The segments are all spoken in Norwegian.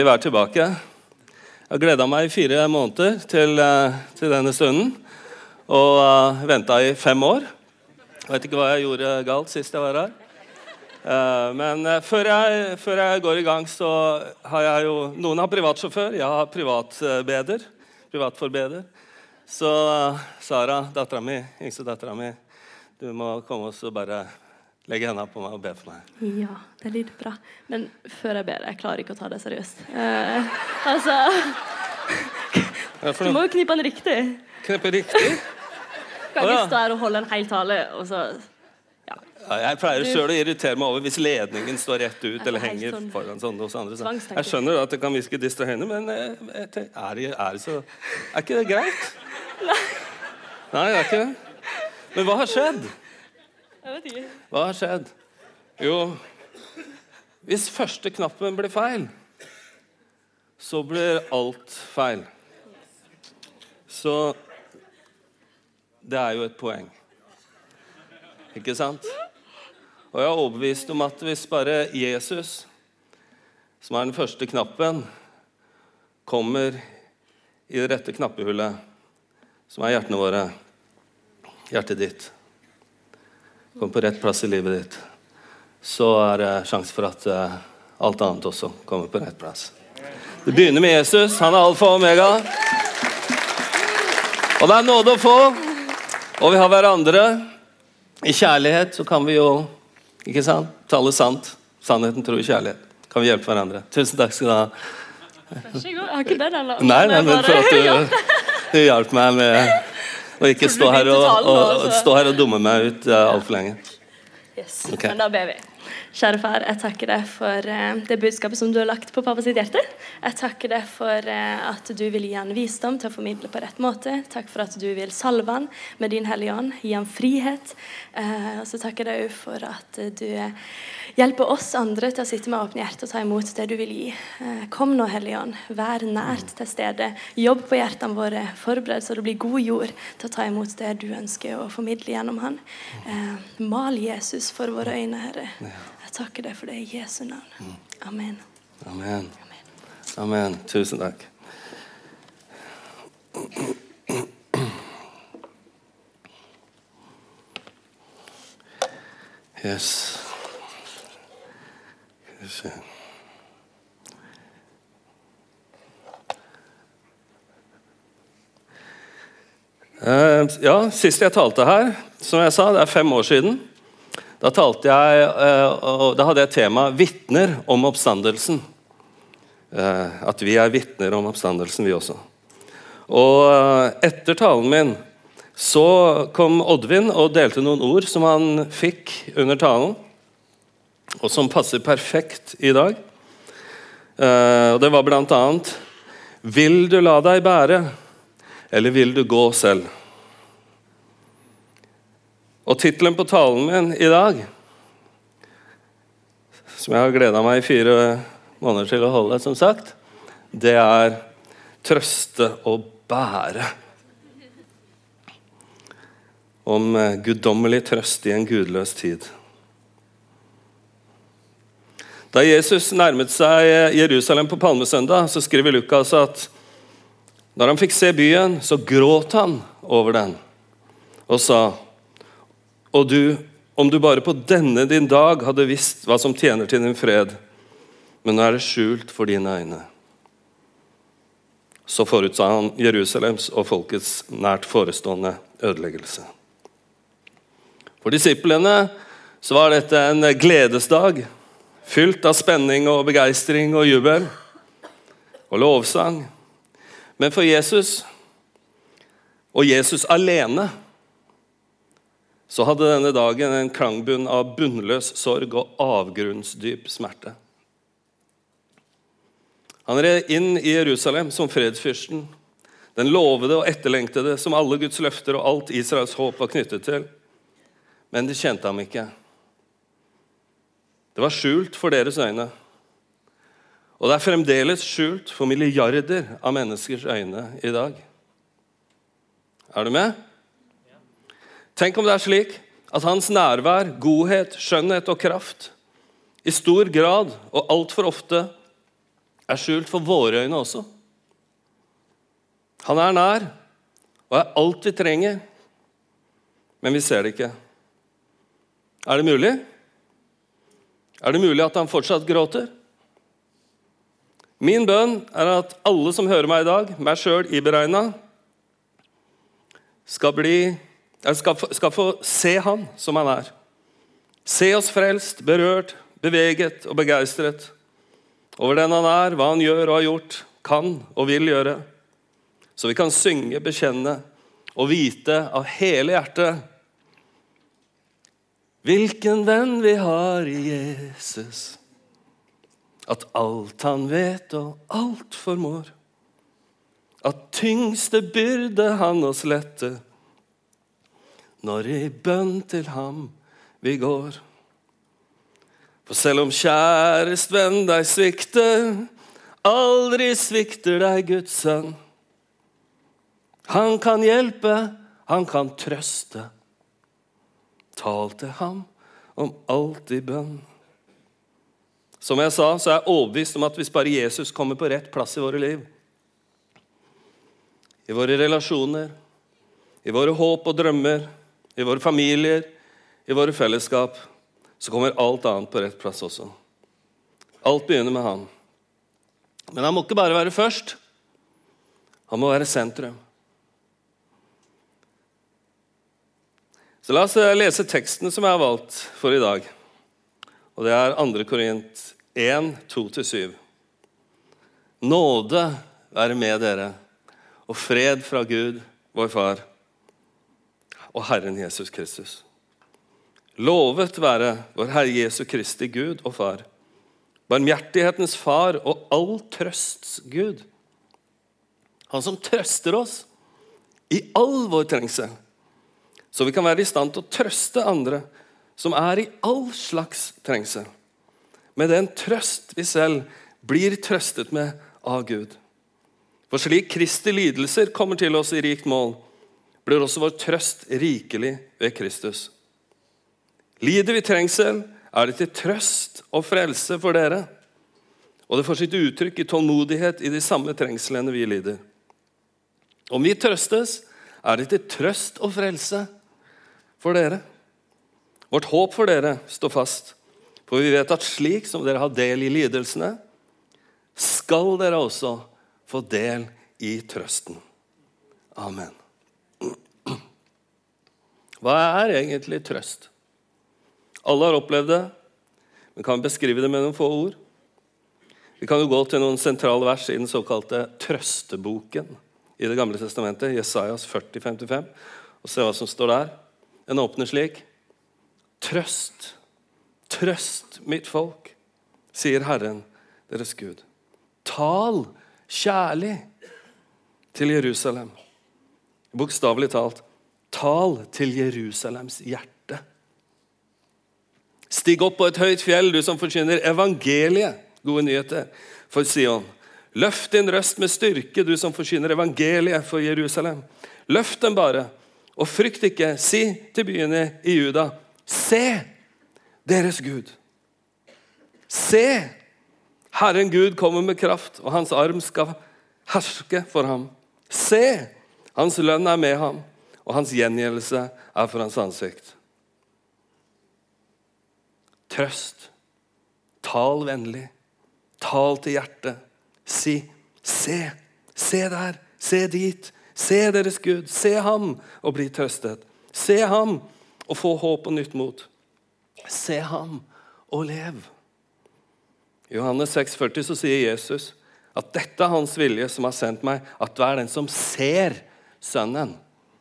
Være tilbake. Jeg har gledet meg i 4 måneder til denne stunden, og ventet i 5 år. Jeg vet ikke hva jeg gjorde galt sist jeg var her. Men før jeg går i gang, så har jeg jo... Noen har privatsjåfør, jeg har privatforbeder. Så Sara, yngste datteren min, du må komme oss og bare... Legge hendene på meg og be for meg. Ja, det lyder bra. Men før jeg ber, jeg klarer ikke å ta det seriøst. Du må jo knippe den riktig. Knippe riktig? Kan ikke stå her og holde en hel tale, og så... Ja, jeg pleier selv å irritere meg over hvis ledningen står rett ut, eller henger foran sånn hos andre. Jeg skjønner at det kan virke distraherende, men er ikke det greit? Nei, det er ikke det. Men hva har skjedd? Jeg vet ikke. Hva har skjedd? Jo, hvis første knappen blir feil, så blir alt feil. Så det er jo et poeng. Ikke sant? Og jeg er overbevist om at hvis bare Jesus, som er den første knappen, kommer i det rette knappehullet, som er hjertene våre, hjertet ditt, kommer på rett plass i livet ditt, så er det sjanse for at alt annet også kommer på rett plass. Det begynner med Jesus, han er alfa og omega. Og det er nåde å få, og vi har hverandre. I kjærlighet så kan vi jo, ikke sant, tale sant. Sannheten tror i kjærlighet. Kan vi hjelpe hverandre. Tusen takk skal du ha. Vær så god, jeg har ikke det ennå. Nei, men for at du hjalp meg med... Og ikke stå her og dumme meg ut alt for lenge. Yes, okay. Men da ber vi. Kjære far, jeg takker deg for det budskapet som du har lagt på pappa sitt hjerte. Jeg takker deg for at du vil gi han visdom til å formidle på rett måte. Takk for at du vil salve han med din hellige ånd, gi han frihet. Og så takker jeg deg for at du hjelper oss andre til å sitte med åpne hjerte og ta imot det du vil gi. Kom nå, hellige ånd, vær nært til stede. Jobb på hjertene våre, forbered så det blir god jord til å ta imot det du ønsker å formidle gjennom han. Mal Jesus for våre øyne, Herre. Jeg takker deg for det i Jesu navn. Amen. Amen. Amen. Tusen takk. Yes. Skal vi se. Ja, sist jeg talte her, som jeg sa, det er 5 år siden. Da talte jeg, og da hadde jeg tema «Vittner om oppstandelsen». At vi er vittner om oppstandelsen, vi også. Og etter talen min, så kom Oddvin og delte noen ord som han fikk under talen, og som passer perfekt i dag. Og det var blant annet, «Vil du la deg bære, eller vil du gå selv?» Og titelen på talen min i dag, som jeg har gledet meg i 4 måneder til å holde, som sagt, det er «Trøste og bære». Om guddommelig trøst i en gudløs tid. Da Jesus nærmet seg Jerusalem på Palmesøndag, så skriver Lukas at når han fikk se byen, så gråt han over den og sa: «Og du, om du bare på denne din dag hadde visst hva som tjener til din fred, men nå er det skjult for dine øyne.» Så forutsa han Jerusalems og folkets nært forestående ødeleggelse. For disiplene så var dette en gledesdag, fylt av spenning og begeistring og jubel og lovsang. Men for Jesus, og Jesus alene, så hadde denne dagen en klangbunn av bunnløs sorg og avgrunnsdyp smerte. Han red inn i Jerusalem som fredsfyrsten, den lovede og etterlengtede som alle Guds løfter og alt Israels håp var knyttet til. Men de kjente ham ikke. Det var skjult for deres øyne. Og det er fremdeles skjult for milliarder av menneskers øyne i dag. Er du med? Tenk om det er slik at hans nærvær, godhet, skjønnhet og kraft i stor grad og alt for ofte skjult for våre øyne også. Han nær, og alt vi trenger, men vi ser det ikke. Det mulig? Det mulig at han fortsatt gråter? Min bønn at alle som hører meg i dag, meg selv iberegnet, skal få se han som han Se oss frelst, berørt, beveget og begeistret over den han hva han gjør og har gjort, kan og vil gjøre. Så vi kan synge, bekjenne og vite av hele hjertet hvilken venn vi har i Jesus. At alt han vet og alt formår. At tyngste byrde han oss lette. Når i bønn til ham vi går. For selv om kjærest venn deg svikter, aldri svikter deg Guds sønn. Han kan hjelpe, han kan trøste. Tal til ham om alt i bønn. Som jeg sa, så jeg overbevist om at hvis bare Jesus kommer på rett plass i våre liv, i våre relasjoner, i våre håp og drømmer, i våre familier, i våre fellesskap, så kommer alt annet på rett plass også. Alt begynner med han. Men han må ikke bare være først. Han må være sentrum. Så la oss lese teksten som jeg har valgt for i dag. Og det 2. Korint 1, 2-7. Nåde være med dere, og fred fra Gud, vår far, og Herren Jesus Kristus. Lovet være vår Herre Jesu Kristi Gud og far, barmhjertighetens far og all trøsts Gud. Han som trøster oss i all vår trengsel, så vi kan være i stand til å trøste andre som i all slags trengsel, med den trøst vi selv blir trøstet med av Gud. For slik Kristi lidelser kommer til oss i rikt mål, blir også vår trøst rikelig ved Kristus. Lider vi trengsel, det til trøst og frelse for dere, og det får sitt uttrykk i tålmodighet i de samme trengslene vi lider. Om vi trøstes, det til trøst og frelse for dere. Vårt håp for dere står fast, for vi vet at slik som dere har del i lidelsene, skal dere også få del i trøsten. Amen. Hva egentlig trøst? Alle har opplevd det, men kan beskrive det med noen få ord. Vi kan jo gå til noen sentrale vers i den såkalte trøsteboken i det gamle testamentet, Jesajas 40-55, og se hva som står der. Den åpner slik. Trøst, trøst mitt folk, sier Herren, deres Gud. Tal kjærlig til Jerusalem. Bokstavelig talt, tal til Jerusalems hjerte. Stig opp på et høyt fjell, du som forkynner evangeliet, gode nyheter, for Sion. Løft din røst med styrke, du som forkynner evangeliet for Jerusalem. Løft den bare, og frykt ikke, si til byene i Juda, se deres Gud. Se, Herren Gud kommer med kraft, og hans arm skal herske for ham. Se, hans lønn med ham, og hans gjengjeldelse for hans ansikt. Trøst, tal vennlig, tal til hjertet, si, se der, se dit, se deres Gud, se ham og bli trøstet. Se ham og få håp og nytt mot. Se ham og lev. I Johannes 6,40 så sier Jesus at dette hans vilje som har sendt meg, at hver den som ser sønnen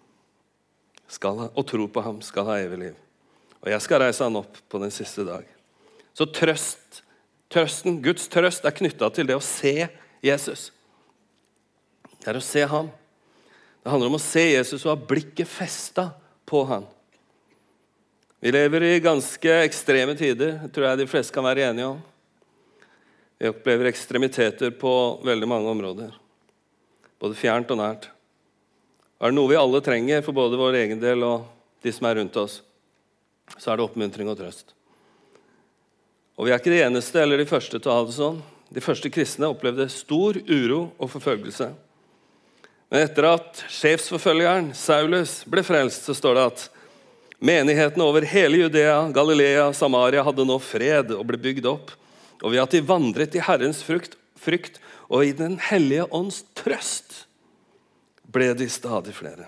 og tror på ham skal ha evig liv. Og jeg skal reise han opp på den siste dag. Så trøsten, Guds trøst knyttet til det å se Jesus. Det å se ham. Det handler om å se Jesus og ha blikket festet på han. Vi lever i ganske ekstreme tider, det tror jeg de fleste kan være enige om. Vi opplever ekstremiteter på veldig mange områder. Både fjernt og nært. Det noe vi alle trenger for både vår egen del og de som rundt oss, så det oppmuntring og trøst. Og vi ikke de eneste eller de første til å ha det sånn. De første kristne opplevde stor uro og forfølgelse. Men etter at sjefsforfølgeren Saulus ble frelst, så står det at menigheten over hele Judea, Galilea, Samaria hadde nå fred og ble bygd opp. Og ved at de vandret i Herrens frykt og i den hellige ånds trøst, ble de stadig flere.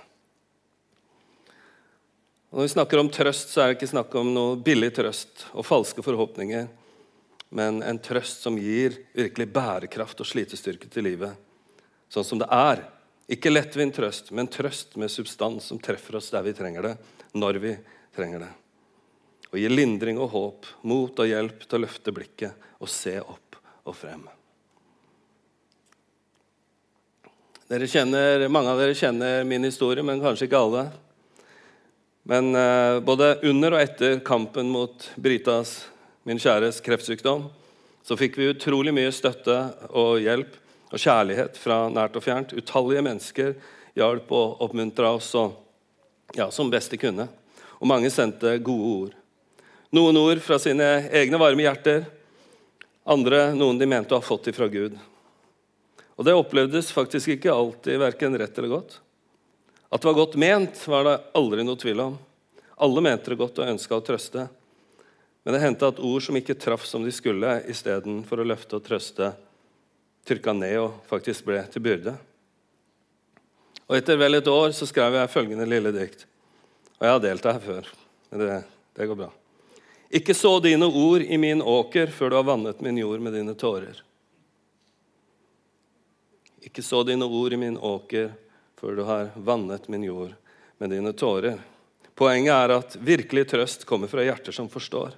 Og når vi snakker om trøst, så er det ikke snakk om noe billig trøst og falske forhåpninger, men en trøst som gir virkelig bærekraft og slitestyrke til livet, sånn som det er. Ikke lettvint trøst, men trøst med substans som treffer oss der vi trenger det, når vi trenger det. Og gir lindring og håp, mot og hjelp til å løfte blikket og se opp og frem. Mange av dere kjenner min historie, men kanskje ikke alle. Men både under og etter kampen mot Britas, min kjæres kreftsykdom, så fikk vi utrolig mye støtte og hjelp og kjærlighet fra nært og fjernt. Utallige mennesker hjalp og oppmuntret oss som best de kunne. Og mange sendte gode ord. Noen ord fra sine egne varme hjerter, andre noen de mente å ha fått ifra Gud. Og det opplevdes faktisk ikke alltid hverken rett eller godt. At det var godt ment, var det aldri noe tvil om. Alle mente det godt og ønsket å trøste. Men det hendte at ord som ikke traff som de skulle, i stedet for å løfte og trøste, trykket ned og faktisk ble til byrde. Og etter vel et år så skrev jeg følgende lille dikt. Og jeg har delt det her før, men det går bra. Ikke så dine ord i min åker før du har vannet min jord med dine tårer. Ikke så dine ord i min åker før du har vannet min jord med dine tårer. Poenget er at virkelig trøst kommer fra hjerter som forstår.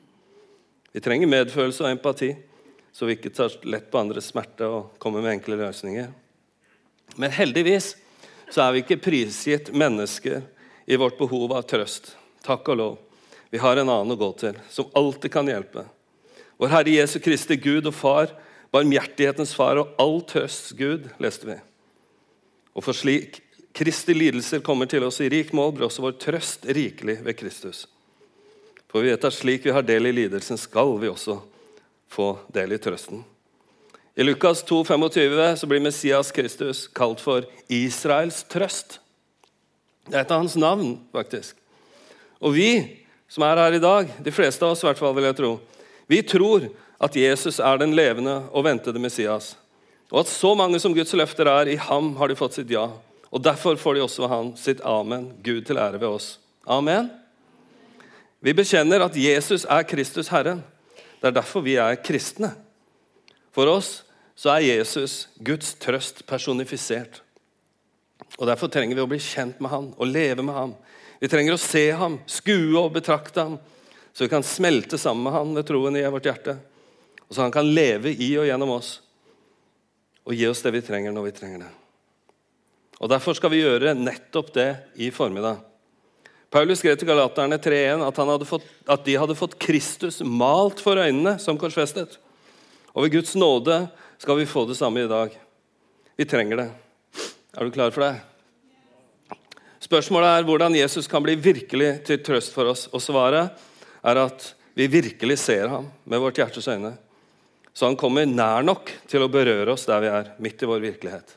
Vi trenger medfølelse og empati, så vi ikke tar lett på andres smerte og kommer med enkle løsninger. Men heldigvis så er vi ikke prisgitt mennesker i vårt behov av trøst. Takk og lov. Vi har en annen å gå til, som alltid kan hjelpe. Vår Herre Jesu Kristi Gud og Far, barmhjertighetens Far og all trøsts Gud, leste vi. Og for slik Kristi lidelser kommer til oss i rik mål, blir også vår trøst rikelig ved Kristus. For vi vet at slik vi har del i lidelsen, skal vi også få del i trøsten. I Lukas 2,25 så blir Messias Kristus kalt for Israels trøst. Det er et av hans navn, faktisk. Og vi som er her i dag, de fleste av oss i hvert fall vil jeg tro, vi tror at Jesus er den levende og ventede Messias. Og at så mange som Guds løfter er, i ham har de fått sitt ja. Og derfor får de også ved han sitt amen, Gud til ære ved oss. Amen. Vi bekjenner at Jesus er Kristus Herren. Det er derfor vi er kristne. For oss så er Jesus Guds trøst personifisert. Og derfor trenger vi å bli kjent med ham og leve med ham. Vi trenger å se ham, skue og betrakte ham, så vi kan smelte sammen med ham ved troen i vårt hjerte. Og så han kan leve i og gjennom oss, og gi oss det vi trenger når vi trenger det. Og derfor skal vi gjøre nettopp det i formiddag. Paulus skrev til Galaterne 3,1 at de hadde fått Kristus malt for øynene som korsfestet. Og ved Guds nåde skal vi få det samme i dag. Vi trenger det. Er du klar for det? Spørsmålet er hvordan Jesus kan bli virkelig til trøst for oss. Og svaret er at vi virkelig ser ham med vårt hjertes øyne. Så han kommer nær nok til å berøre oss der vi er, midt i vår virkelighet.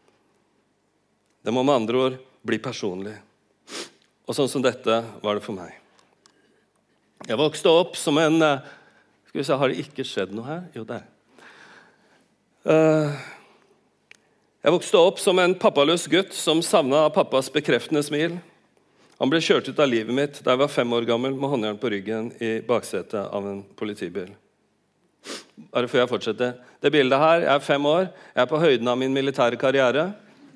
Det må med andre ord bli personlig. Og sånn som dette var det for meg. Jeg vokste opp som en... Skal vi se, har det ikke skjedd noe her? Jo, det er. Jeg vokste opp som en pappaløs gutt som savnet pappas bekreftende smil. Han ble kjørt ut av livet mitt da jeg var 5 år gammel med håndjern på ryggen i baksetet av en politibil. Bare før jeg fortsetter. Det bildet her, jeg er 5 år, jeg er på høyden av min militære karriere.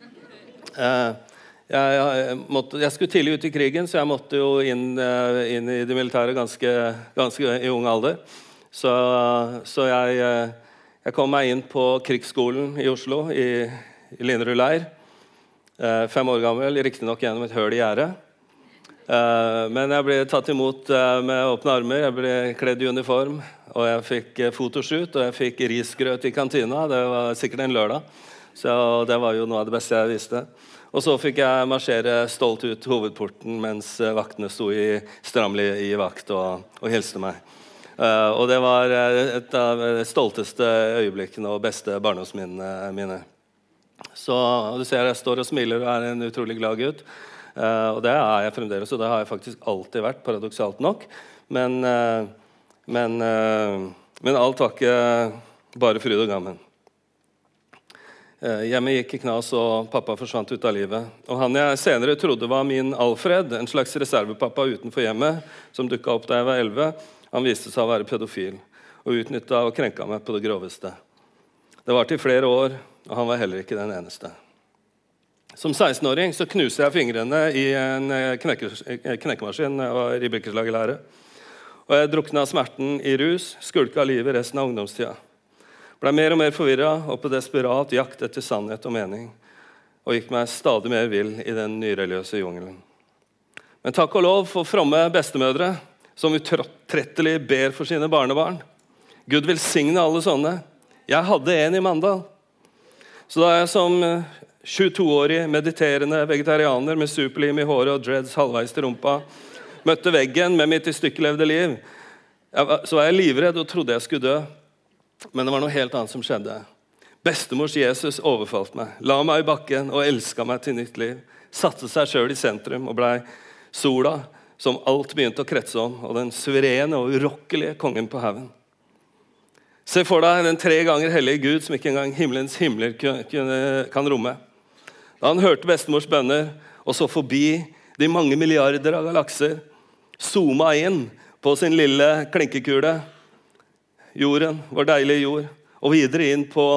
Jeg skulle tidlig ut i krigen, så jeg måtte jo inn i det militære ganske i ung alder. Så jeg kom meg inn på krigsskolen i Oslo, i Linderud leir. 5 år gammel, riktig nok gjennom et høl i gjerdet. Men jeg ble tatt imot med åpne armer, jeg ble kledd i uniform, og jeg fikk fotoshoot, og jeg fikk risgrøt i kantina. Det var sikkert en lørdag, så det var jo noe av det beste jeg visste. Og så fikk jeg marsjere stolt ut hovedporten mens vaktene sto i stramlig i vakt og hilste meg. Og det var et av de stolteste øyeblikkene og beste barndomsminnene mine. Så du ser jeg står og smiler og en utrolig glad gutt. Og det jeg fremdeles, og det har jeg faktisk alltid vært, paradoksalt nok. Men alt var ikke bare fryd og gammen. Hjemme gikk i knas, og pappa forsvant ut av livet. Og han jeg senere trodde var min Alfred, en slags reservepappa utenfor hjemmet, som dukket opp da jeg var 11, han viste seg å være pedofil, og utnyttet og krenket meg på det groveste. Det var til flere år, og han var heller ikke den eneste. Som 16-åring så knuste jeg fingrene i en knekkemaskin og i blikkeslagerlære. Og jeg druknet av smerten i rus, skulket av livet resten av ungdomstida. Ble mer og mer forvirret og på desperat jakt etter sannhet og mening, og gikk meg stadig mer vill i den nyreligiøse jungelen. Men takk og lov for fromme bestemødre, som utrettelig ber for sine barnebarn. Gud velsigne alle sånne. Jeg hadde en i Mandal. Så da jeg som 22-årig mediterende vegetarianer med superlim i håret og dreads halvveis til rumpa, møtte veggen med mitt i stykkelevde liv, så var jeg livredd og trodde jeg skulle dø. Men det var noe helt annet som skjedde. Bestemors Jesus overfalt meg, la meg i bakken og elsket meg til nytt liv. Satte seg selv i sentrum og ble sola som alt begynte å kretse om, og den suverene og urokkelige kongen på haven. Se for deg den 3 ganger hellige Gud som ikke engang himmelens himler kan romme. Da han hørte bestemors bønner og så forbi de mange milliarder av galakser, zooma inn på sin lille klinkekule, jorden, vår deilige jord, og videre inn på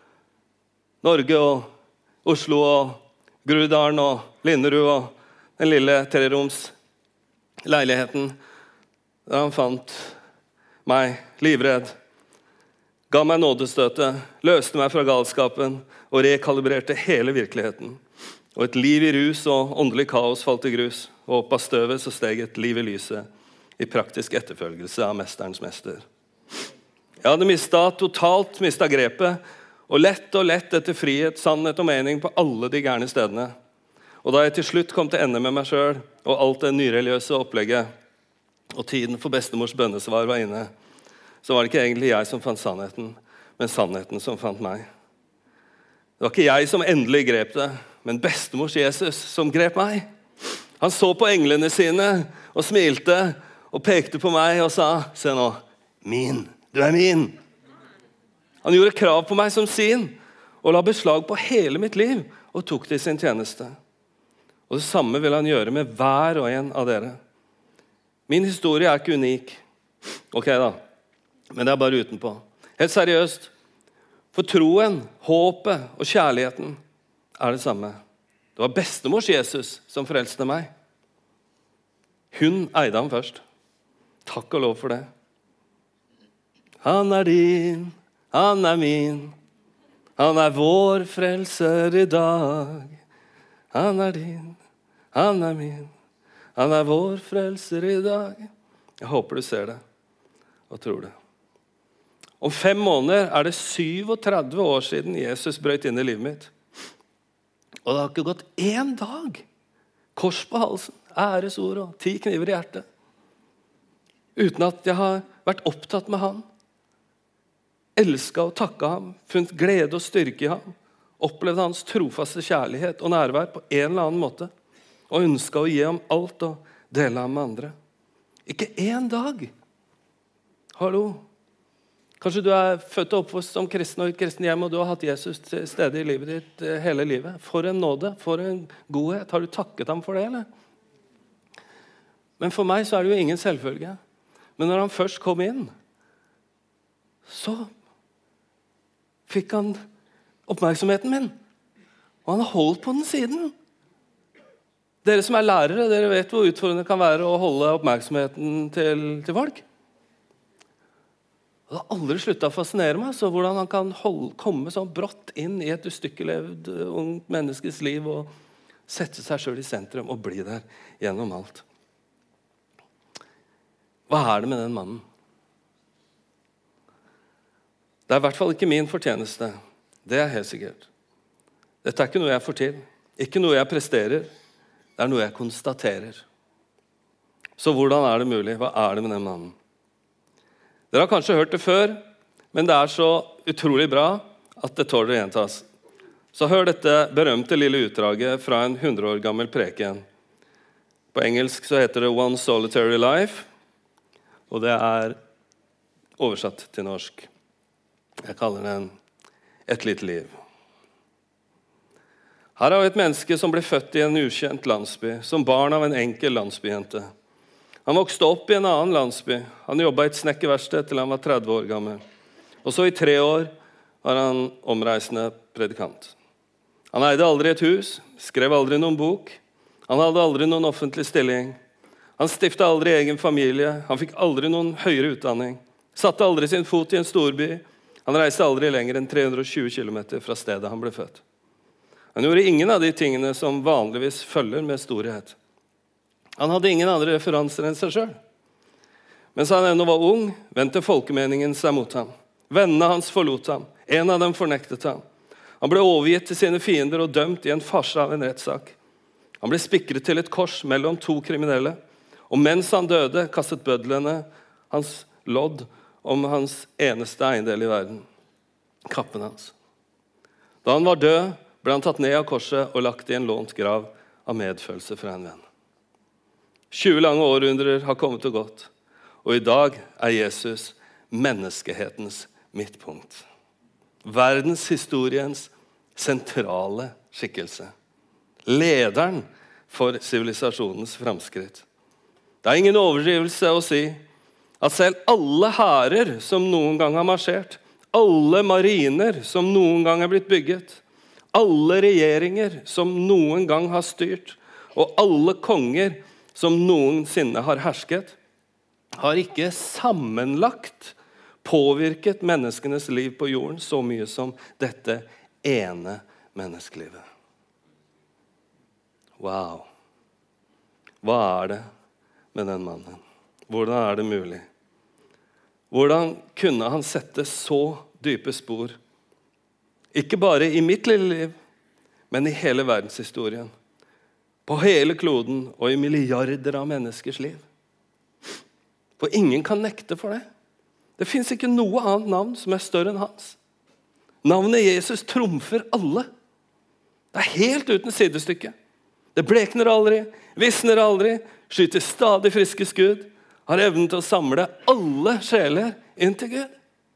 Norge og Oslo og Grudalen og Linderud og den lille 3-roms leiligheten der han fant meg livredd, ga meg nådestøtet, løste meg fra galskapen og rekalibrerte hele virkeligheten. Og et liv i rus og åndelig kaos falt i grus, og opp av støvet så steg et liv i lyset i praktisk etterfølgelse av mesterens mester. Jeg hadde totalt mistet grepet, og lett etter frihet, sannhet og mening på alle de gærne stedene. Og da jeg til slutt kom til ende med meg selv, og alt det nyreligiøse opplegget, og tiden for bestemors bønnesvar var inne, så var det ikke egentlig jeg som fant sannheten, men sannheten som fant meg. Det var ikke jeg som endelig grep det, men bestemors Jesus som grep meg. Han så på englene sine og smilte og pekte på meg og sa, se nå, min. Du min. Han gjorde krav på meg som sin, og la beslag på hele mitt liv, og tok det i sin tjeneste. Og det samme vil han gjøre med hver og en av dere. Min historie er ikke unik. Ok da, men det er bare utenpå. Helt seriøst, for troen, håpet og kjærligheten er det samme. Det var bestemors Jesus som frelste meg. Hun eide ham først. Takk og lov for det. Han er din, han er min, han er vår frelser i dag. Han er din, han er min, han er vår frelser i dag. Jeg håper du ser det og tror det. Om 5 måneder er det 37 år siden Jesus brøt inn i livet mitt. Og det har ikke gått 1 dag. Kors på halsen, æresord og 10 kniver i hjertet. Uten at jeg har vært opptatt med han. Elsket og takket ham, funnet glede og styrke i ham, opplevde hans trofaste kjærlighet og nærvær på en eller annen måte, og ønsket å gi ham alt og dele ham med andre. Ikke 1 dag. Hallo. Kanskje du er født og oppvokst som kristen og i et kristen hjem, og du har hatt Jesus til stede i livet ditt hele livet. For en nåde, for en godhet. Har du takket ham for det, eller? Men for meg så er det jo ingen selvfølge. Men når han først kom inn, så fikk han oppmerksomheten min. Og han har holdt på den siden. Dere som er lærere, dere vet hvor utfordrende det kan være å holde oppmerksomheten til folk. Og det har aldri sluttet å fascinere meg, så hvordan han kan komme så brått inn i et ustykkelevd ungt menneskes liv og sette seg selv i sentrum og bli der gjennom alt. Hva er det med den mannen? Det er i hvert fall ikke min fortjeneste. Det er helt sikkert. Dette er ikke noe jeg får til. Ikke noe jeg presterer. Det er noe jeg konstaterer. Så hvordan er det mulig? Hva er det med den mannen? Dere har kanskje hørt det før, men det så utrolig bra at det tåler å gjentas. Så hør dette berømte lille utdraget fra en 100 år gammel preken. På engelsk så heter det One Solitary Life, og det oversatt til norsk. Jeg kaller den Et lite liv. Her har vi et menneske som ble født i en ukjent landsby, som barn av en enkel landsbyjente. Han vokste opp i en annen landsby. Han jobbet i et snekkerverksted til han var 30 år gammel. Og så i 3 år var han omreisende predikant. Han eide aldri et hus, skrev aldri noen bok. Han hadde aldri noen offentlig stilling. Han stiftet aldri egen familie. Han fikk aldri noen høyere utdanning. Satte aldri sin fot i en storby. Han reiste aldri lenger enn 320 kilometer fra stedet han ble født. Han gjorde ingen av de tingene som vanligvis følger med storhet. Han hadde ingen andre referanser enn seg selv. Mens han ennå var ung, vendte folkemeningen seg mot ham. Vennene hans forlot ham. En av dem fornektet ham. Han ble overgitt til sine fiender og dømt i en farse av en rettssak. Han ble spikret til et kors mellom 2 kriminelle, og mens han døde, kastet bødlene hans lodd om hans eneste eiendel i verden, kappen hans. Da han var død, ble han tatt ned av korset og lagt i en lånt grav av medfølelse fra en venn. 20 lange århundrer har kommet og gått, og i dag Jesus menneskehetens midtpunkt. Verdenshistoriens sentrale skikkelse. Lederen for sivilisasjonens framskritt. Det ingen overdrivelse å si at selv alle hærer som noen gang har marsjert, alle mariner som noen gang blitt bygget, alle regjeringer som noen gang har styrt, og alle konger som noensinne har hersket, har ikke sammenlagt påvirket menneskenes liv på jorden så mye som dette ene menneskelivet. Wow. Hva det med den mannen? Hvordan det mulig? Hvordan kunne han sette så dype spor? Ikke bare i mitt lille liv, men i hele verdenshistorien. På hele kloden og i milliarder av menneskers liv. For ingen kan nekte for det. Det finnes ikke noe annet navn som større enn hans. Navnet Jesus trumfer alle. Det helt uten sidestykke. Det blekner aldri, visner aldri, skyter stadig friske skudd, har evnen til å samle alle sjeler inn til Gud.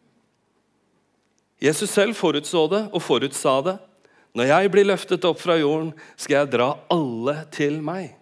Jesus selv forutså det og forutsa det. Når jeg blir løftet opp fra jorden, skal jeg dra alle til meg.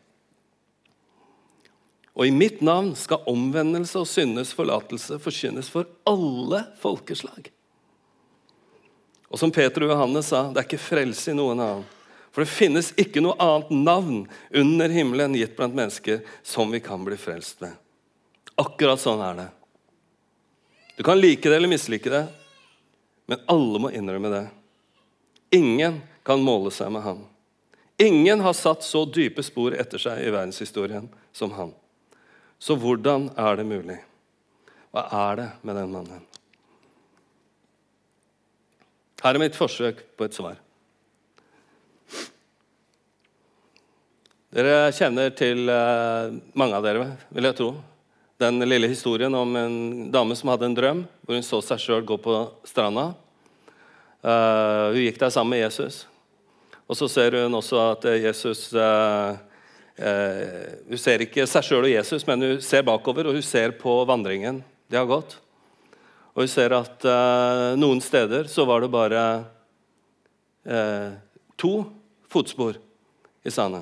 Og i mitt navn skal omvendelse og syndes forlatelse forkynnes for alle folkeslag. Og som Peter og Johannes sa, det ikke frelse i noen annen. For det finnes ikke noe annet navn under himmelen gitt blant mennesker som vi kan bli frelst med. Akkurat sånn det. Du kan like det eller mislike det, men alle må innrømme det. Ingen kan måle seg med han. Ingen har satt så dype spor etter seg i verdenshistorien som han. Så hvordan det mulig? Hva det med den mannen? Her mitt forsøk på et svar. Dere kjenner til, mange av dere, vil jeg tro, den lille historien om en dame som hadde en drøm, hvor hun så seg selv gå på stranda. Hun gikk der sammen med Jesus. Og så ser hun også at Jesus, hun ser ikke seg selv og Jesus, men hun ser bakover, og hun ser på vandringen de har gått. Og hun ser at noen steder så var det bare 2 fotspor i sanden.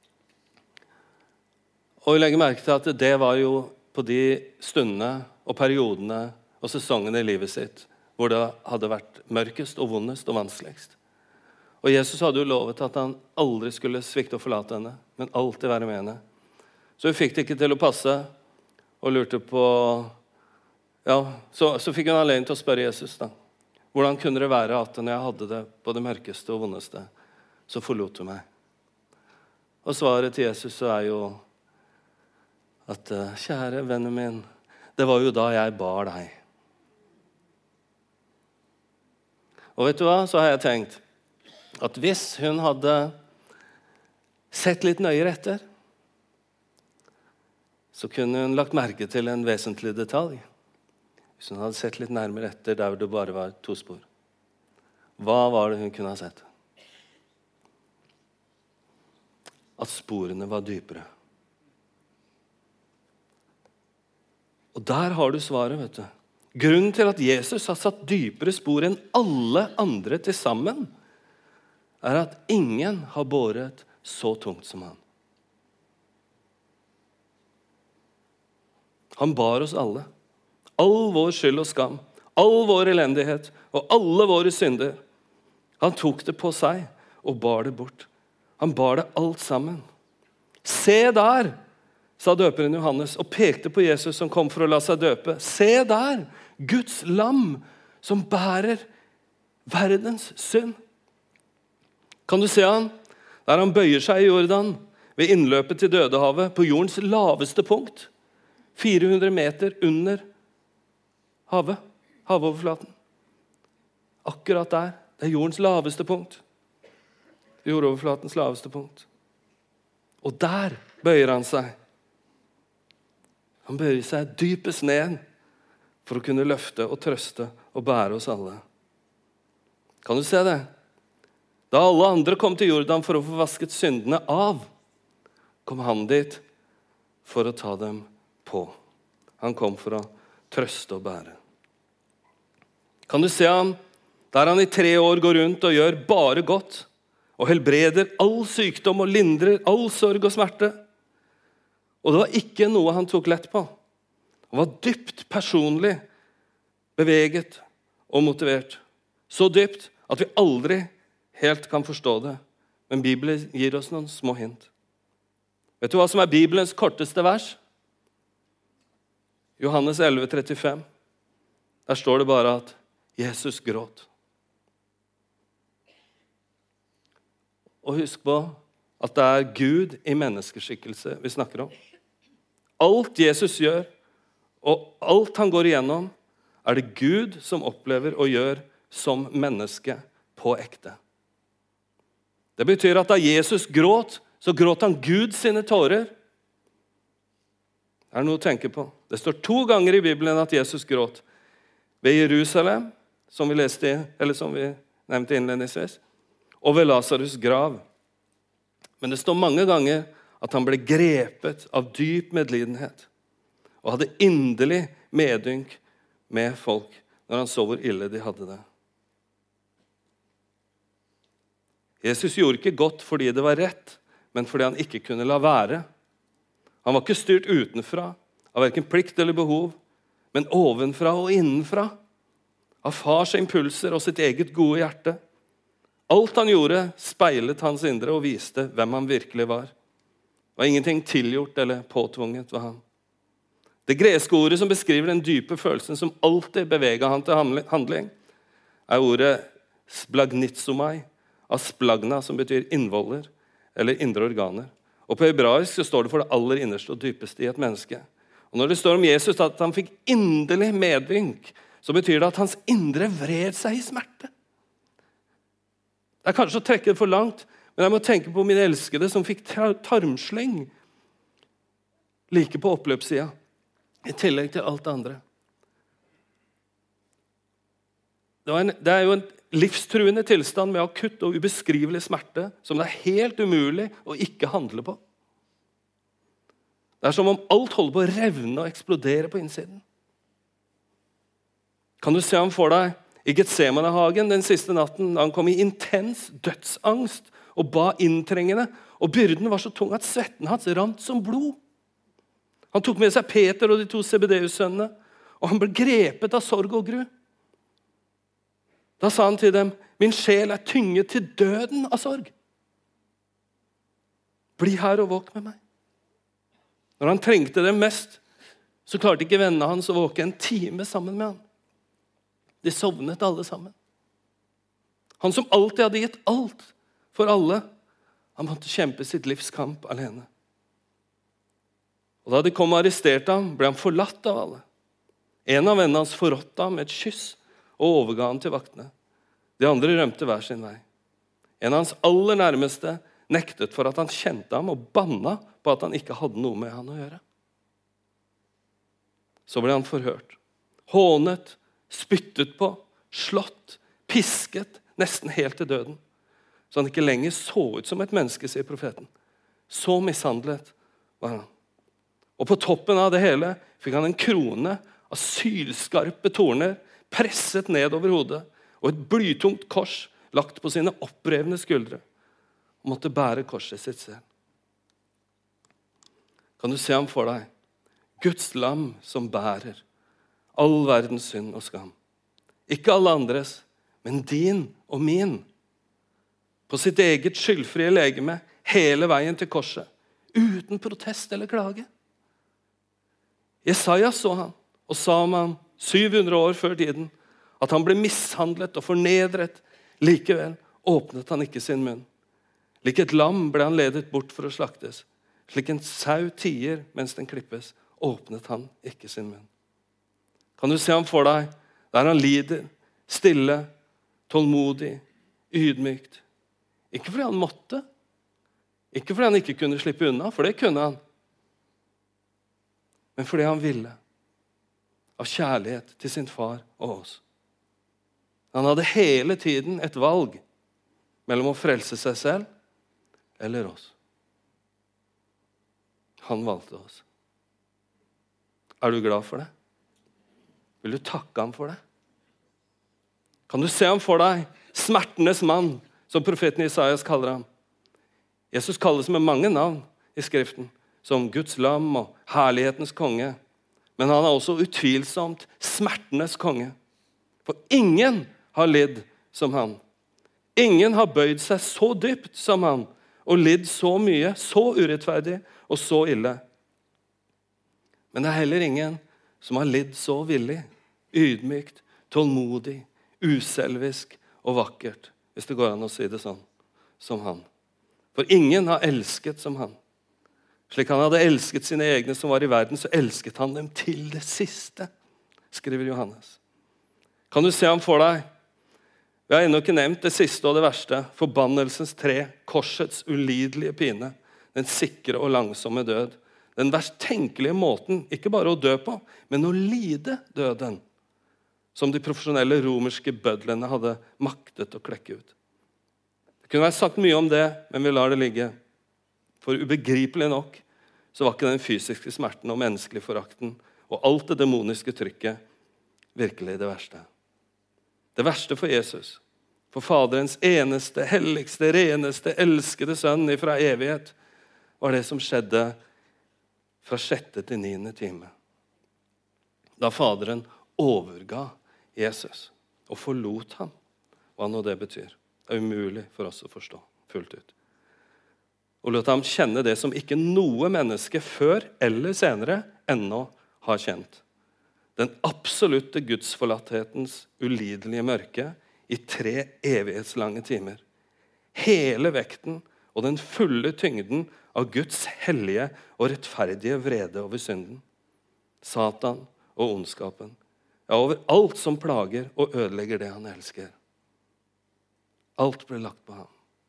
Og hun legger merke til at det var jo på de stundene og periodene og sesongene i livet sitt hvor det hadde vært mørkest og vondest og vanskeligst. Og Jesus hadde jo lovet at han aldri skulle svikte og forlate henne, men alltid være med henne. Så hun fikk det ikke til å passe og lurte på, ja, så fikk hun anledning til å spørre Jesus da. Hvordan kunne det være at når jeg hadde det på det mørkeste og vondeste, så forlot hun meg? Og svaret til Jesus så jo at kjære vennen min, det var jo da jeg bar deg. Og vet du hva, så har jeg tenkt at hvis hun hadde sett litt nøyere etter, så kunne hun lagt merke til en vesentlig detalj. Hvis hun hadde sett litt nærmere etter der det bare var 2 spor. Hva var det hun kunne ha sett? At sporene var dypere. Og der har du svaret, vet du. Grunnen til at Jesus har satt dypere spor enn alle andre til sammen, at ingen har båret så tungt som han. Han bar oss alle. All vår skyld og skam, all vår elendighet og alle våre synder. Han tok det på seg og bar det bort. Han bar det alt sammen. Se der, sa døperen Johannes og pekte på Jesus som kom for å la seg døpe. Se der, Guds lam som bærer verdens synd. Kan du se han? Der han bøyer seg i Jordan ved innløpet til Dødehavet på jordens laveste punkt. 400 meter under havoverflaten. Akkurat der. Det er jordens laveste punkt. Jordoverflatens laveste punkt. Og der bøyer han seg. Han bøyer seg dypest ned for å kunne løfte og trøste og bære oss alle. Kan du se det? Da alle andre kom til Jordan for å få vasket syndene av, kom han dit for å ta dem på. Han kom for å trøste og bære. Kan du se ham der han i 3 år går rundt og gjør bare godt, og helbreder all sykdom og lindrer all sorg og smerte. Og det var ikke noe han tok lett på. Han var dypt personlig, beveget og motivert. Så dypt at vi aldri helt kan forstå det. Men Bibelen gir oss noen små hint. Vet du hva som er Bibelens korteste vers? Johannes 11,35. Der står det bare at Jesus gråt. Og husk på at det er Gud i menneskeskikkelse vi snakker om. Alt Jesus gjør, og alt han går igjennom, er det Gud som opplever og gjør som menneske på ekte. Det betyr at da Jesus gråt, så gråt han Gud sine tårer. Det er noe å tenke på. Det står 2 ganger i Bibelen at Jesus gråt. Ved Jerusalem, som vi leste i, eller som vi nevnte innledningsvis, og ved Lazarus grav. Men det står mange ganger at han ble grepet av dyp medlidenhet og hadde inderlig medynk med folk når han så hvor ille de hadde det. Jesus gjorde ikke godt fordi det var rett, men fordi han ikke kunne la være. Han var ikke styrt utenfra, av hverken plikt eller behov, men ovenfra og innenfra, av fars impulser og sitt eget gode hjerte. Alt han gjorde speilet hans indre og viste hvem han virkelig var. Det var ingenting tilgjort eller påtvunget ved han. Det greske ordet som beskriver den dype følelsen som alltid beveget han til handling, er ordet splagnitsomai, av splagna, som betyr innvoller eller indre organer. Og på hebraisk så står det for det aller innerste og dypeste i et menneske. Og når det står om Jesus at han fikk inderlig medynk, så betyr det at hans indre vred seg i smerte. Det er kanskje å trekke det for langt, men jeg må tenke på min elskede som fikk tarmslyng like på oppløpssida, i tillegg til alt det andre. Det er jo en livstruende tilstand med akutt og ubeskrivelig smerte som det er helt umulig å ikke handle på. Det er som om alt holder på å revne og eksplodere på innsiden. Kan du se ham for deg i Getsemanehagen den siste natten, da han kom i intens dødsangst og ba inntrengende, og byrden var så tung at svetten hans rant som blod. Han tok med seg Peter og de 2 Zebedeus-sønnene, og han ble grepet av sorg og gru. Da sa han til dem, min sjel er tynget til døden av sorg. Bli her og våk med meg. Når han trengte dem mest, så klarte ikke vennene hans å våke en time sammen med han. De sovnet alle sammen. Han som alltid hadde gitt alt for alle, han måtte kjempe sitt livs kamp alene. Og da de kom og arresterte ham, ble han forlatt av alle. En av vennene hans forrådte ham med et kyss og overga ham til vaktene. De andre rømte hver sin vei. En av hans aller nærmeste nektet for at han kjente ham og banna på at han ikke hadde noe med han å gjøre. Så ble han forhørt. hånet, spyttet på, slått, pisket, nesten helt til døden. Så han ikke lenger så ut som et menneske, sier profeten. Så mishandlet var han. Og på toppen av det hele fikk han en krone av sylskarpe torner, presset ned over hodet, og et blytungt kors lagt på sine opprevne skuldre, og måtte bære korset sitt selv. Kan du se ham for deg? Guds lam som bærer all verdens synd og skam. Ikke alle andres, men din og min. På sitt eget skyldfrie legeme, hele veien til korset, uten protest eller klage. Jesaja så han, og sa om han 700 år før tiden, at han ble mishandlet og fornedret. Likevel åpnet han ikke sin munn. Lik et lam ble han ledet bort for å slaktes. Slik en sau tier mens den klippes, åpnet han ikke sin munn. Kan du se ham for deg, der han lider, stille, tålmodig, ydmykt. Ikke fordi han måtte, ikke fordi han ikke kunne slippe unna, for det kunne han. Men fordi han ville, av kjærlighet til sin far og oss. Han hadde hele tiden et valg mellom å frelse seg selv eller oss. Han valgte oss. Er du glad for det? Vil du takke ham for det? Kan du se ham for deg? Smertenes mann, som profeten Isaias kaller ham. Jesus kalles med mange navn i skriften, som Guds lam og herlighetens konge. Men han er også utvilsomt smertenes konge. For ingen har lidd som han. Ingen har bøyd seg så dypt som han, og lidd så mye, så urettferdig og så ille. Men det er heller ingen som har lidd så villig, ydmykt, tålmodig, uselvisk og vakkert, hvis det går an å si det sånn, som han. For ingen har elsket som han. Slik han hadde elsket sine egne som var i verden, så elsket han dem til det siste, skriver Johannes. Kan du se ham for deg? Vi har ennå ikke nevnt det siste og det verste, forbannelsens tre, korsets ulidelige pine, den sikre og langsomme død. Den verst tenkelige måten, ikke bare å dø på, men å lide døden, som de profesjonelle romerske bødlene hadde maktet å klekke ut. Det kunne vært sagt mye om det, men vi lar det ligge. For ubegripelig nok, så var ikke den fysiske smerten og menneskelige forakten og alt det demoniske trykket virkelig det verste. Det verste for Jesus, for Faderens eneste, helligste, reneste, elskede sønn ifra evighet, var det som skjedde fra 6. til 9. time. Da Faderen overga Jesus og forlot ham. Hva nå det betyr. Det er umulig for oss å forstå fullt ut. Og lot ham kjenne det som ikke noe menneske før eller senere ennå har kjent. Den absolutte gudsforlatthetens ulidelige mørke i 3 evighetslange timer. Hele vekten og den fulle tyngden av Guds hellige og rettferdige vrede over synden. Satan og ondskapen. Ja, over alt som plager og ødelegger det han elsker. Alt ble lagt på ham.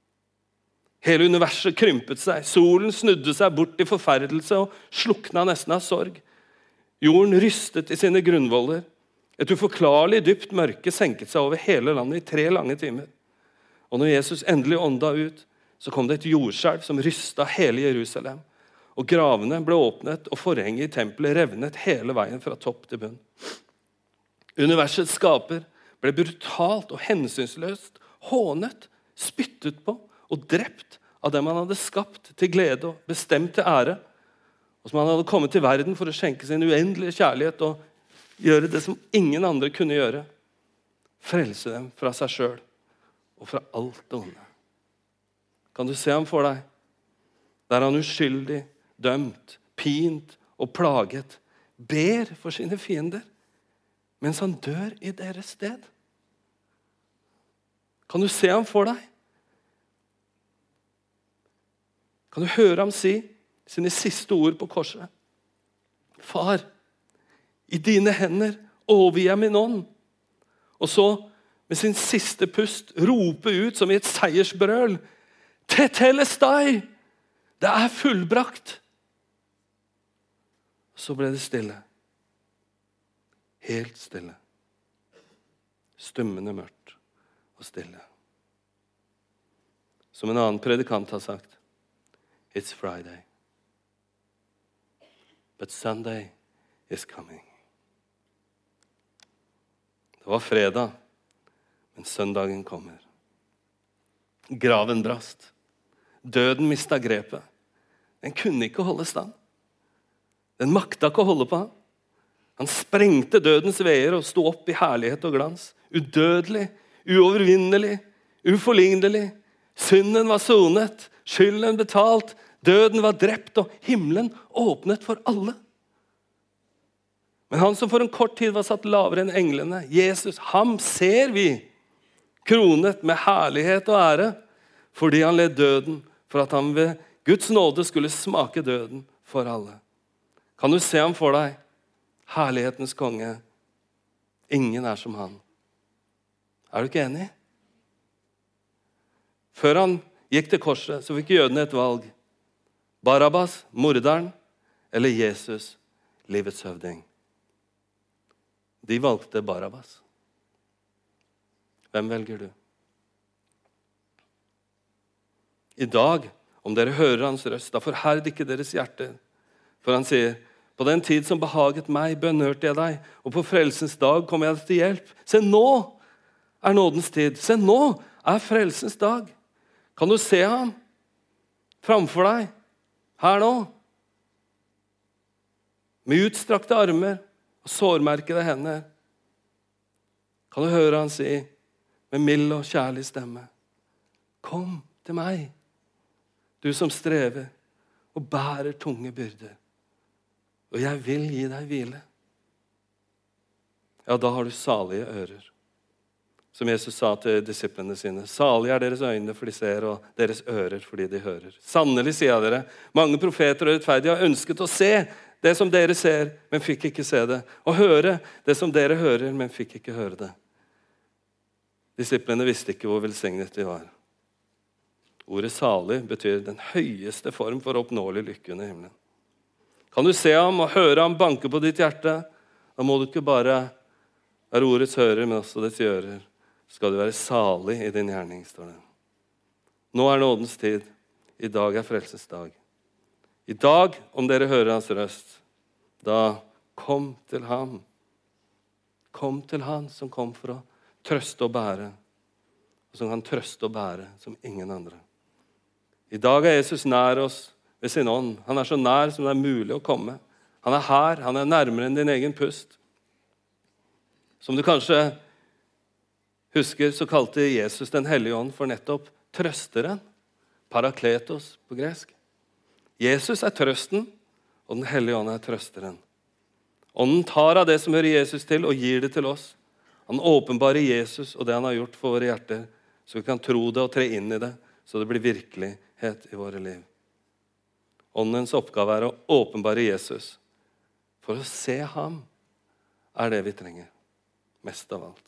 Hele universet krympet seg. Solen snudde seg bort i forferdelse og slukna nesten av sorg. Jorden rystet i sine grunnvoller. Et uforklarlig dypt mørke senket seg over hele landet i 3 lange timer. Og når Jesus endelig ånda ut, så kom det et jordskjelv som rystet hele Jerusalem. Og gravene ble åpnet, og forhenget i tempelet revnet hele veien fra topp til bunn. Universets skaper ble brutalt og hensynsløst hånet, spyttet på og drept av dem han hadde skapt til glede og bestemt til ære, og som han hadde kommet til verden for å skjenke sin uendelige kjærlighet og gjøre det som ingen andre kunne gjøre. Frelse dem fra seg selv og fra alt det onde. Kan du se ham for deg? Der han uskyldig, dømt, pint og plaget, ber for sine fiender, mens han dør i deres sted. Kan du se ham for deg? Kan du høre ham si sine siste ord på korset? Far, i dine hender overgir jeg min ånd. Og så, med sin siste pust, rope ut som i et seiersbrøl, Tetelestai, det er fullbrakt. Så ble det stille. Helt stille. Stummende mørkt og stille. Som en annen predikant har sagt, it's Friday, but Sunday is coming. Det var fredag, men søndagen kommer. Graven brast. Døden mistet grepet. Den kunne ikke holde stand. Den makta ikke å holde på han. Han sprengte dødens veier og sto opp i herlighet og glans. Udødelig, uovervinnelig, uforlignelig. Synden var sonet, skylden betalt, døden var drept og himmelen åpnet for alle. Men han som for en kort tid var satt lavere enn englene, Jesus, ham ser vi kronet med herlighet og ære, fordi han led døden, for at han ved Guds nåde skulle smake døden for alle. Kan du se ham for deg? Herlighetens konge. Ingen er som han. Er du ikke enig? Før han gikk til korset, så fikk jødene et valg. Barabbas, morderen, eller Jesus, livets høvding. De valgte Barabbas. Hvem velger du? I dag, om dere hører hans røst, da forherd ikke deres hjerter. For han sier, på den tid som behaget meg, bønnhørte jeg deg, og på frelsens dag kom jeg til hjelp. Se, nå er nådens tid. Se, nå er frelsens dag. Kan du se ham framfor deg, her nå? Med utstrakte armer og sårmerkede hender. Kan du høre han si, med mild og kjærlig stemme, kom til meg, du som strever og bærer tunge byrder, og jeg vil gi deg hvile. Ja, da har du salige ører. Som Jesus sa til disiplene sine, salig er deres øyne for de ser, og deres ører fordi de hører. Sannelig, sier jeg dere, mange profeter og rettferdige har ønsket å se det som dere ser, men fikk ikke se det, og høre det som dere hører, men fikk ikke høre det. Disiplene visste ikke hvor velsignet de var. Ordet salig betyr den høyeste form for oppnåelig lykke under himmelen. Kan du se ham og høre ham banke på ditt hjerte, da må du ikke bare være ordets hører, men også dets gjører. Skal du være salig i din gjerning, står det. Nå er nådens tid. I dag er frelsens dag. I dag, om dere hører hans røst, da kom til ham. Kom til han som kom for å trøste og bære, og som kan trøste og bære som ingen andre. I dag er Jesus nær oss ved sin ånd. Han er så nær som det er mulig å komme. Han er her, han er nærmere enn din egen pust. Som du kanskje husker, så kalte Jesus den hellige ånd for nettopp trøsteren. Parakletos på gresk. Jesus er trøsten, og den hellige ånd er trøsteren. Ånden tar av det som hører Jesus til, og gir det til oss. Han åpenbarer Jesus og det han har gjort for våre hjerter, så vi kan tro det og tre inn i det, så det blir virkelighet i våre liv. Åndens oppgave er å åpenbare Jesus. For å se ham er det vi trenger, mest av alt.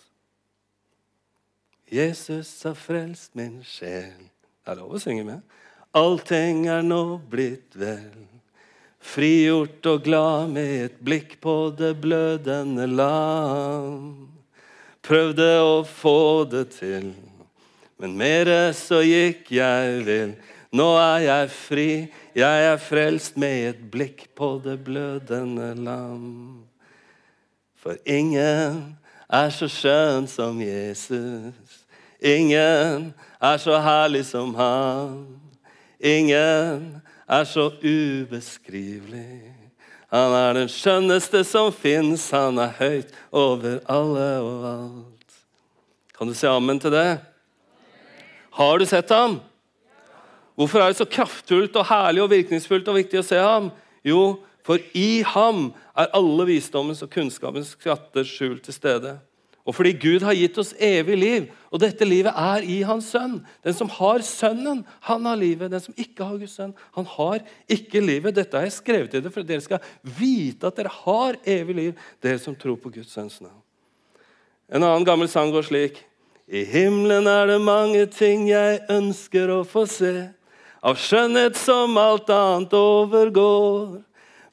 Jesus har frelst min sjel. Det er lov å synge med. Allting er nå blitt vel. Frigjort og glad med et blikk på det blødende lam. Prøvde å få det til, men mere så gikk jeg vill. Nå er jeg fri, jeg er frelst med et blikk på det blødende lam. For ingen er så skjønn som Jesus. Ingen er så herlig som han. Ingen er så ubeskrivelig. Han er den skjønneste som finnes. Han er høyt over alle og alt. Kan du si amen til det? Har du sett ham? Hvorfor er det så kraftfullt og herlig og virkningsfullt og viktig å se ham? Jo, for i ham er alle visdommens og kunnskapens skatter skjult til stede. Og fordi Gud har gitt oss evig liv, og dette livet er i hans sønn. Den som har sønnen, han har livet. Den som ikke har Guds sønn, han har ikke livet. Dette har jeg skrevet til dere, for at dere skal vite at dere har evig liv, dere som tror på Guds sønns navn. En annen gammel sang går slik. I himmelen er det mange ting jeg ønsker å få se, av skjønnhet som alt annet overgår.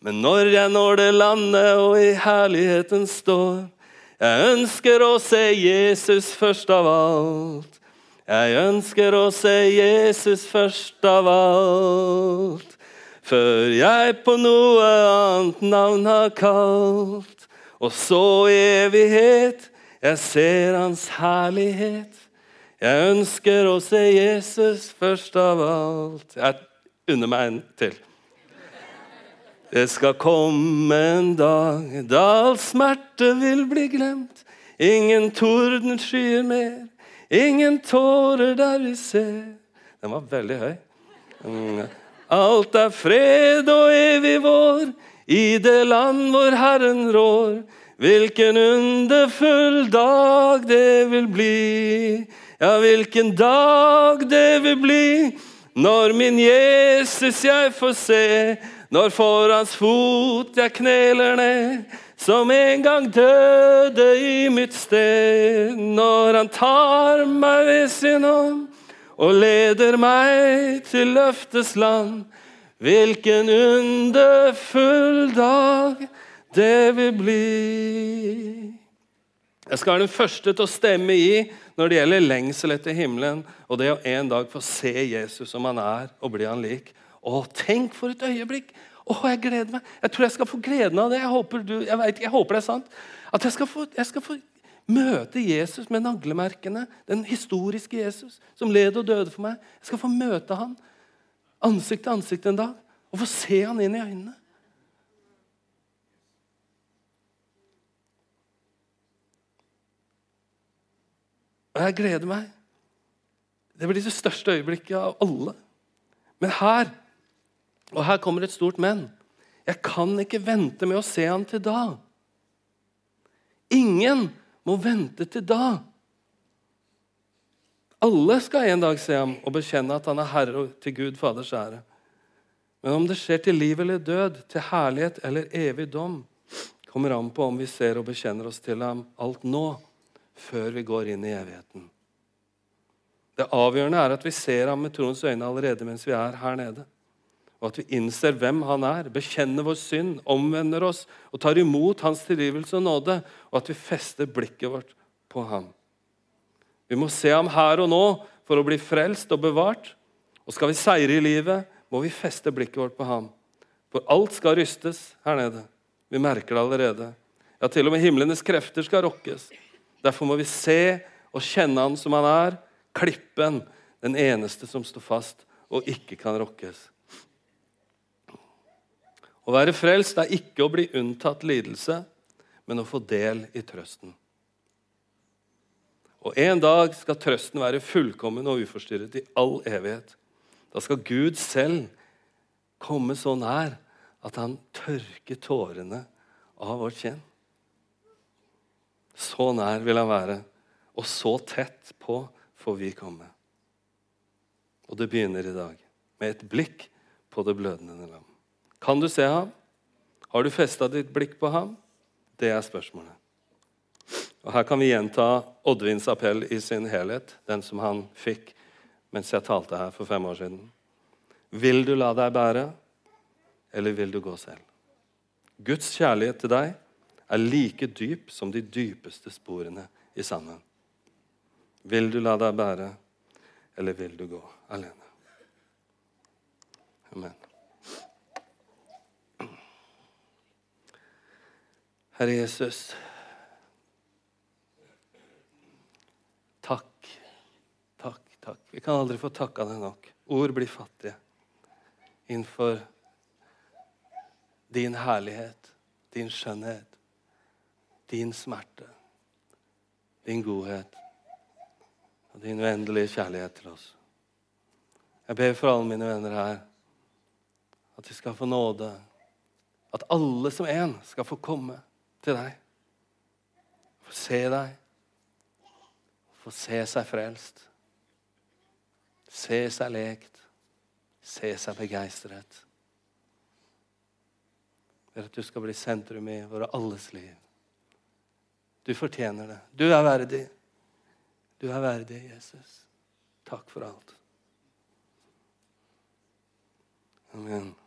Men når jeg når det landet og i herligheten står, jeg ønsker å se Jesus først av alt. Jeg ønsker å se Jesus først av alt. Før jeg på noe annet navn har kalt. Og så i evighet, jeg ser hans herlighet. Jeg ønsker å se Jesus først av alt. Jeg unner meg en til. Det skal komme en dag, da all smerte vil bli glemt. Ingen torden skyer mer, ingen tårer der vi ser. Den var veldig høy. Alt er fred og evig vår, i det land hvor Herren rår. Hvilken underfull dag det vil bli. Ja, hvilken dag det vil bli, når min Jesus jeg får se. Når for hans fot jeg kneler ned, som en gang døde i mitt sted. Når han tar meg ved sin hånd, og leder meg til løftes land. Hvilken underfull dag det vil bli. Jeg skal være den første til å stemme i når det gjelder lengsel etter himmelen, og det å en dag få se Jesus som han er, og bli han lik. Tenk for et øyeblikk. Jeg gleder meg. Jeg tror jeg skal få gleden av det. Jeg håper det er sant. At jeg skal få møte Jesus med naglemerkene. Den historiske Jesus som led og døde for meg. Jeg skal få møte han ansikt til ansikt en dag. Og få se han inn i øynene. Og jeg gleder meg. Det blir det største øyeblikket av alle. Men her kommer et stort men. Jeg kan ikke vente med å se han til da. Ingen må vente til da. Alle skal en dag se ham og bekjenne at han er Herre til Gud Faders ære. Men om det skjer til liv eller død, til herlighet eller evig dom, kommer an på om vi ser og bekjenner oss til ham alt nå, før vi går inn i evigheten. Det avgjørende er at vi ser ham med troens øyne allerede mens vi er her nede. Og at vi innser hvem han er, bekjenner vår synd, omvender oss og tar imot hans tilgivelse og nåde, og at vi fester blikket vårt på ham. Vi må se ham her og nå for å bli frelst og bevart. Og skal vi seire i livet, må vi feste blikket vårt på ham. For alt skal rystes her nede. Vi merker det allerede. Ja, til og med himlenes krefter skal rokkes. Derfor må vi se og kjenne han som han er, klippen, den eneste som står fast og ikke kan rokkes. Å være frelst er ikke å bli unntatt lidelse, men å få del i trøsten. Og en dag skal trøsten være fullkommen og uforstyrret i all evighet. Da skal Gud selv komme så nær at han tørker tårene av vårt kjenn. Så nær vil han være, og så tett på får vi komme. Og det begynner i dag, med et blikk på det blødende lam. Kan du se ham? Har du festet ditt blikk på ham? Det er spørsmålet. Og her kan vi gjenta Oddvins appell i sin helhet, den som han fikk mens jeg talte her for 5 år siden. Vil du la deg bære, eller vil du gå selv? Guds kjærlighet til deg er like dyp som de dypeste sporene i sanden. Vil du la deg bære, eller vil du gå alene? Amen. Herre Jesus, takk. Vi kan aldri få takka deg nok. Ord blir fattige innenfor din herlighet, din skjønnhet, din smerte, din godhet og din uendelige kjærlighet til oss. Jeg ber for alle mine venner her at de skal få nåde, at alle som en skal få komme til deg, få se deg, få se seg frelst, se seg lekt, se seg begeistret. Det at du skal bli sentrum i våre alles liv. Du fortjener det. Du er verdig. Du er verdig, Jesus. Takk for alt. Amen.